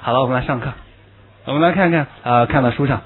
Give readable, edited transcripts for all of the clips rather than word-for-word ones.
好了，我们来上课。我们来看看看到书上。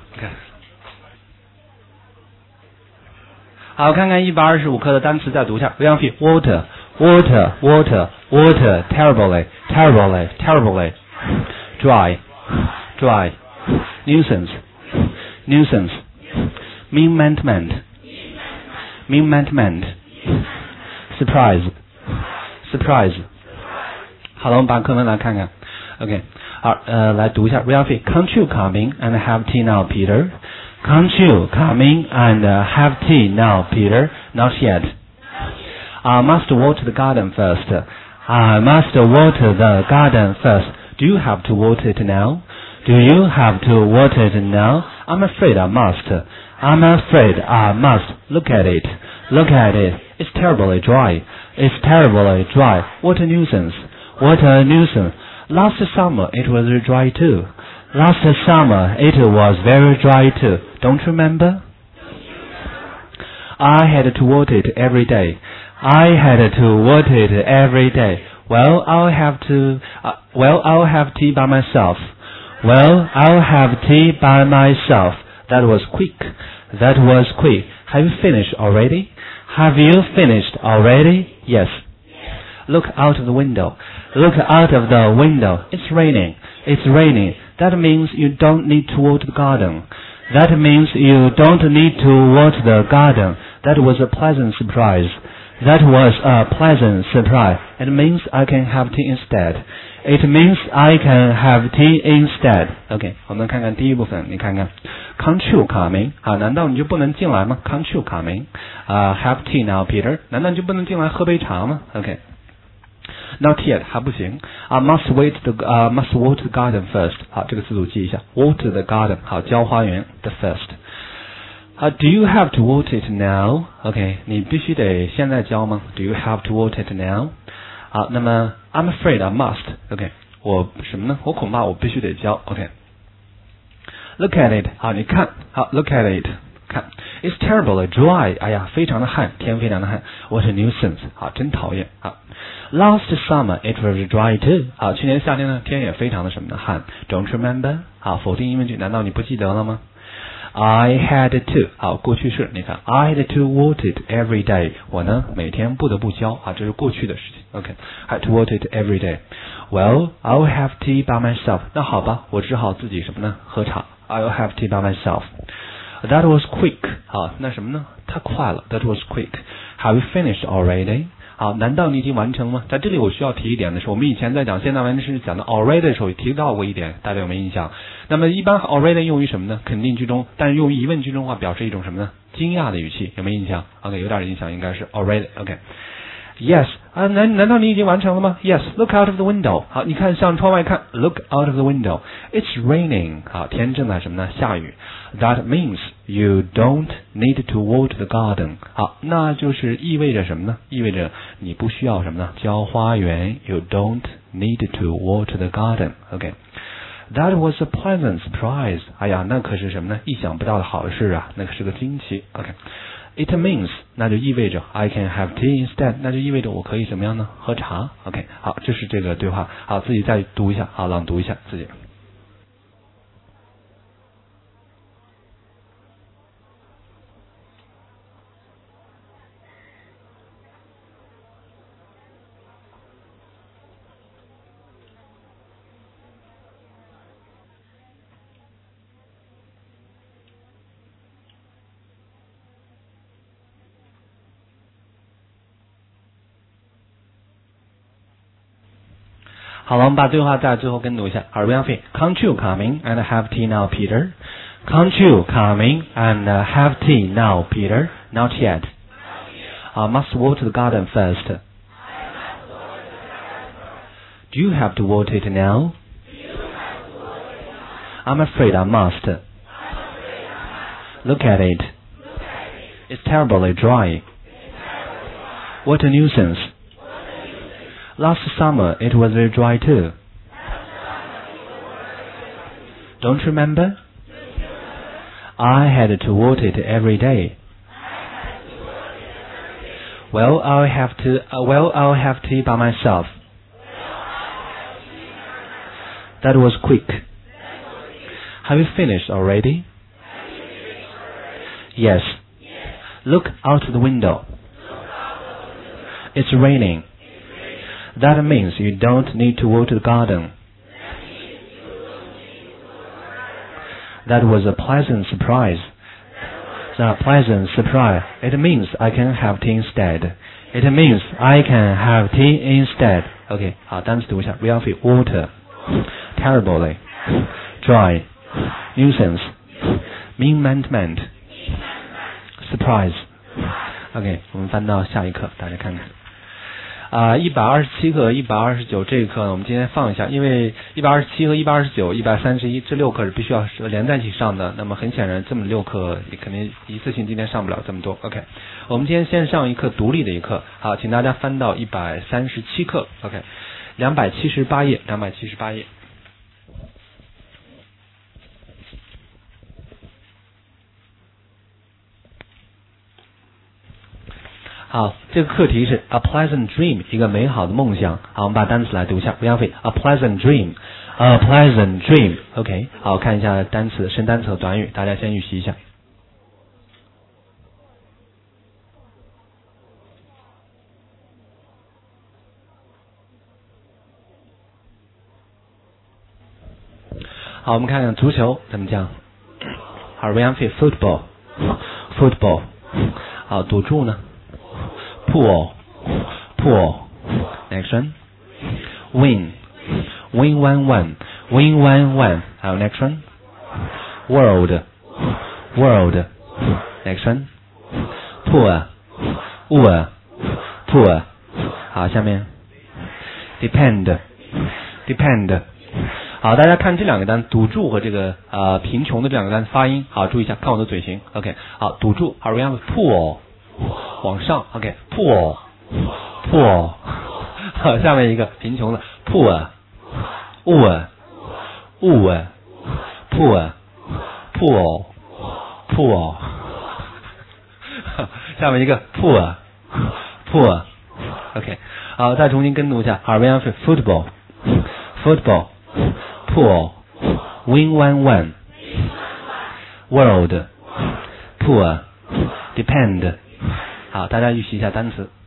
好，看看125课的单词，再读一下。repeat water, water, water, water, terribly, terribly, terribly, dry, dry, nuisance, nuisance, mean-meant-meant, mean-meant-meant, surprise, surprise。好了，我们把课文来看看。OK， 好，来读一下。repeat Can't you come in and have tea now, Peter? Can't you come in and have tea now, Peter? Not yet. I must water the garden first. I must water the garden first. Do you have to water it now? Do you have to water it now? I'm afraid I must. I'm afraid I must. Look at it. Look at it. It's terribly dry. It's terribly dry. What a nuisance. What a nuisance. Last summer it was dry too. Last summer it was very dry too. Don't you remember? I had to water it every day. I had to water it every day. Well, I'll have tea by myself. Well, I'll have tea by myself. That was quick. That was quick. Have you finished already? Have you finished already? Yes. Look out of the window. Look out of the window. It's raining. It's raining. That means you don't need to water the garden. That means you don't need to water the garden. That was a pleasant surprise. That was a pleasant surprise. It means I can have tea instead. It means I can have tea instead. OK， 我们看看第一部分，你看看 Can't you come in？ 啊，难道你就不能进来吗 ？Can't you come in？ Have tea now, Peter？ 难道你就不能进来喝杯茶吗 ？OK。Not yet 还不行。must water the garden first。好，这个词组记一下。Water the garden， 好，浇花园 the first。Do you have to water it now？ OK， 你必须得现在浇吗 ？Do you have to water it now？ 好，那么 I'm afraid I must。OK， 我什么呢？我恐怕我必须得浇。OK。Look at it， 好，你看，好 ，Look at it， 看 ，It's terribly dry， 哎呀，非常的旱，天非常的旱 ，What a nuisance， 好，真讨厌，好。Last summer it was dry too， 好，去年夏天呢，天也非常的什么呢？旱 ，Don't you remember？ 好，否定疑问句，难道你不记得了吗？I had to， 好，过去式，你看 I had to water it every day， 我呢每天不得不浇，啊，这是过去的事情 ，OK，had to water it every day。Well, I'll have tea by myself， 那好吧，我只好自己什么呢？喝茶 ，I'll have tea by myself。That was quick， 好，那什么呢？太快了 ，That was quick。Have you finished already？好，难道你已经完成了吗？在这里我需要提一点的是，我们以前在讲现在完成时讲到 already 的时候也提到过一点，大家有没有印象？那么一般 already 用于什么呢？肯定句中，但是用于疑问句中的话，表示一种什么呢？惊讶的语气，有没有印象 ？OK， 有点印象，应该是 already。OK。Yes， 难道你已经完成了吗 ？Yes， look out of the window。好，你看向窗外看 ，look out of the window。It's raining。好，天正在什么呢？下雨。That means you don't need to water the garden。好，那就是意味着什么呢？意味着你不需要什么呢？浇花园。You don't need to water the garden。OK。That was a pleasant surprise。哎呀，那可是什么呢？意想不到的好事啊，那可是个惊奇。OK。It means， 那就意味着 I can have tea instead， 那就意味着我可以什么样呢？喝茶。OK， 好，这是这个对话。好，自己再读一下，好，朗读一下自己。好了，我们把对话在最后跟读一下。好 ，repeat Can't you come in and have tea now, Peter? Can't you come in and have tea now, Peter? Not yet. I must water the garden first. Do you have to water it now? I'm afraid I must. Look at it. It's terribly dry. What a nuisance. Last summer it was very dry too. Don't you remember? I had to water it every day. Well, I'll have tea by myself. That was quick. Have you finished already? Yes. Look out the window. It's raining. That means you don't need to water the garden. That was a pleasant surprise. The pleasant surprise. It means I can have tea instead. It means I can have tea instead. OK, 好，单词读一下。Real feel water, terribly, dry, nuisance, mean-management, surprise. OK， 我们翻到下一课，大家看看。127课和129这一课呢，我们今天放一下，因为127和129、131这6课是必须要连在一起上的。那么很显然，这么6课你肯定一次性今天上不了这么多。OK， 我们今天先上一课独立的一课。好，请大家翻到137课。OK， 278页，278页。好，这个课题是 a pleasant dream， 一个美好的梦想。好，我们把单词来读一下。Real feel a pleasant dream, a pleasant dream. OK， 好，看一下单词、生单词和短语，大家先预习一下。好，我们看看足球怎么讲。好 ，Real feel football, football。好，赌注呢？Pool. Next one. Win 1-1. How next one? World. Next one. Poor.好，下面 Depend. 好，大家看这两个单，赌注和这个贫穷的这两个单发音，好，注意一下，看我的嘴型。OK， 好，赌注，好 ，Real pool。往上 ，OK， poor， 好，下面一个贫穷的 poor， 下面一个 poor， OK， 好，再重新跟读一下，好 ，Real football， poor， win 1-1 world， poor， depend。好，大家预习一下单词。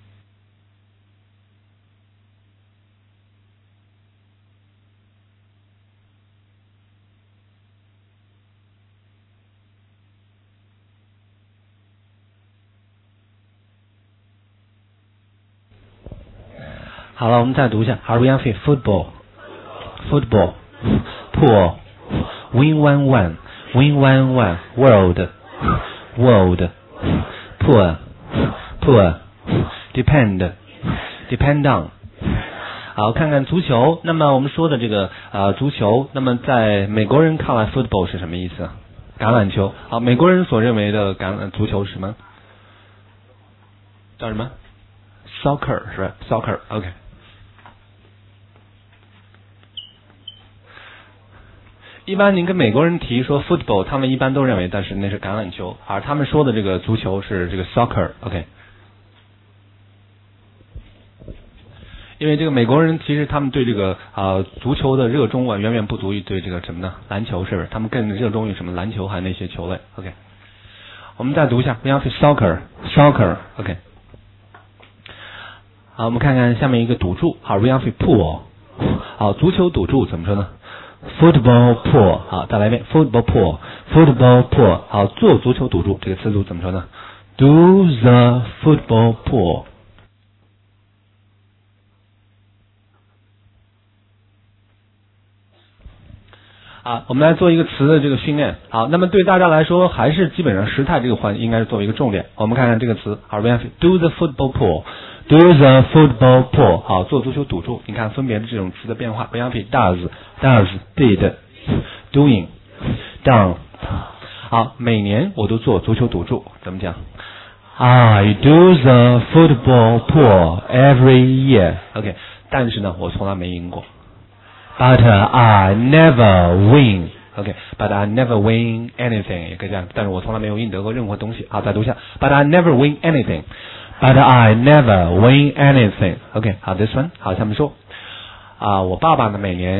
好了，我们再读一下。好 ，Real feel football, pool, win 1-1 world, poor, depend on。好，看看足球。那么我们说的这个足球，那么在美国人看来 football 是什么意思？橄榄球。好，美国人所认为的足球是什么？叫什么 ？Soccer 是吧 ？Soccer OK。一般您跟美国人提说 football， 他们一般都认为，但是那是橄榄球，而他们说的这个足球是这个 soccer OK。因为这个美国人其实他们对这个足球的热衷远远不足于对这个什么呢？篮球是不是？他们更热衷于什么篮球还有那些球类 OK。我们再读一下 ，We have soccer OK。好，我们看看下面一个赌注，好 ，We have pool。好，足球赌注怎么说呢？Football pool， 好，再来一遍 ，football pool， 好，做足球赌注这个词组怎么说呢 ？Do the football pool。好，我们来做一个词的这个训练。好，那么对大家来说，还是基本上时态这个应该是作为一个重点。我们看看这个词，好 ，do the football pool。Do the football pool， 好，做足球赌注，你看分别的这种词的变化 ，does、did、doing、done。好，每年我都做足球赌注，怎么讲 ？I do the football pool every year。OK， 但是呢，我从来没赢过。But I never win。OK，but I never win anything， 也可以这样，但是我从来没有赢得过任何东西。好，再读一下 ，But I never win anything。But I never win anything. OK， 好 ，this one， 好，他们说我爸爸呢每年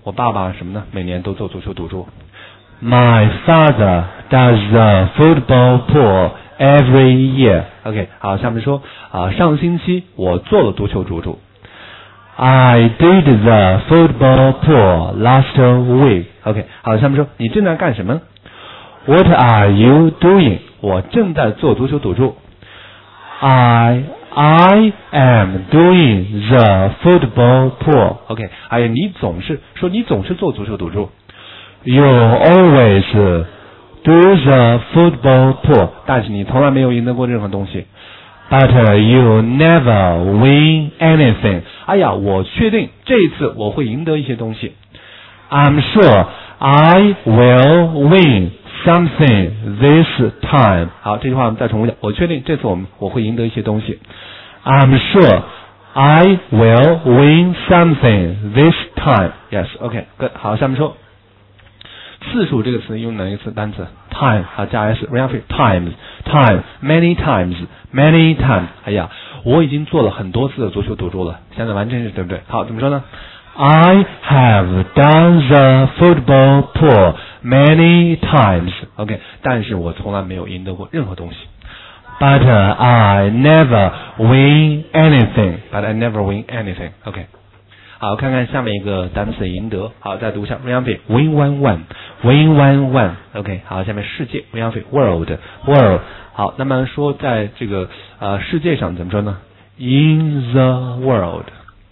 我爸爸什么呢？每年都做足球赌注。My father does the football pool every year. OK， 好，下面说上星期我做了足球赌注。I did the football pool last week. OK， 好，下面说你正在干什么 ？What are you doing？ 我正在做足球赌注。I am doing the football pool. OK， 哎呀，你总是做足球赌注。You always do the football pool， 但是你从来没有赢得过任何东西。But you never win anything。 哎呀，我确定这一次我会赢得一些东西。I'm sure I will win something this time。 好，这句话我们再重复一下。我确定这次我会赢得一些东西。I'm sure I will win something this time. Yes, OK， good。 好，下面说次数这个词用哪一个词单词 time 好加 s repeat times time many times。 哎呀，我已经做了很多次的足球赌注了，现在完成式对不对？好，怎么说呢？ I have done the football pool many times. OK， 但是我从来没有赢得过任何东西。But I never win anything. But I never win anything. OK，好，看看下面一个单词赢得。好，再读一下 repeat win one. OK， 好，下面世界 repeat world。 好，那么说在这个世界上怎么说呢？ In the world。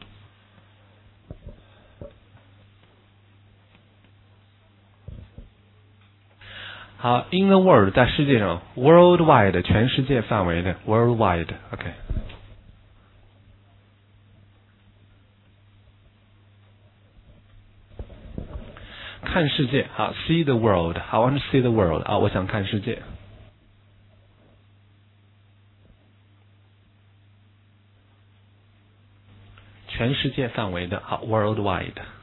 好 in the world 在世界上 worldwide 全世界范围的 worldwide。 OK，看世界，好 see the world， I want to see the world， 我想看世界。全世界范围的，好 worldwide。